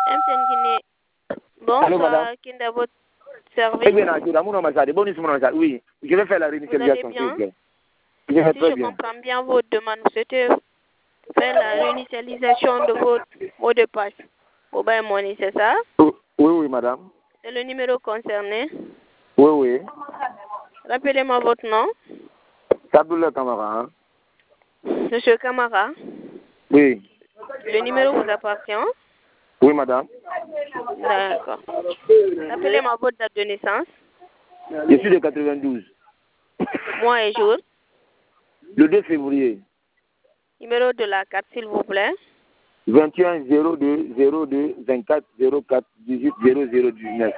MTN Guinée. Bonsoir, qui est dans votre service? Oui, je vais faire la réinitialisation, s'il vous plaît. Si je comprends bien votre demande, vous souhaitez faire la réinitialisation de votre mot de passe. Mobile Money, c'est ça? Oui, madame. C'est le numéro concerné? Oui. Rappelez-moi votre nom. Abdoulaye Camara. Hein? Monsieur Camara? Oui. Le numéro vous appartient? Oui, madame. D'accord. Rappelez-moi votre date de naissance. Je suis de 92. Mois et jour. Le 2 février. Numéro de la carte, s'il vous plaît. 21 02 02 24 04 18 00 19.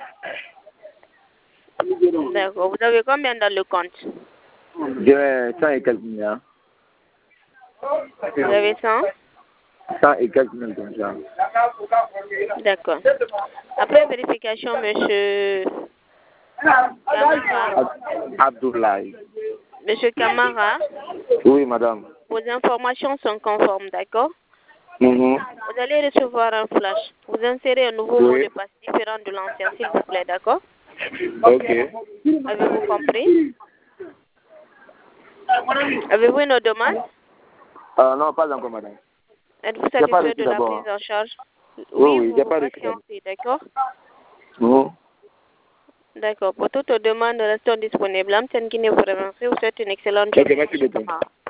D'accord. Vous avez combien dans le compte? J'ai 100 et quelques milliards. Vous avez 100? 100 et quelques milliards comme ça. D'accord. Après vérification, monsieur Camara. Abdoulaye. Monsieur Camara. Oui, madame. Vos informations sont conformes, d'accord? Vous allez recevoir un flash. Vous insérez un nouveau mot de passe différent de l'ancien, s'il vous plaît, d'accord? Ok. Avez-vous compris? Avez-vous une autre demande? Non, pas encore, madame. Êtes-vous satisfait de la prise en charge? Oui, vous patientez, d'accord? D'accord. Pour toute demande, restons disponibles. Amten Guinée vous remercie. Vous souhaite une excellente journée. Merci beaucoup.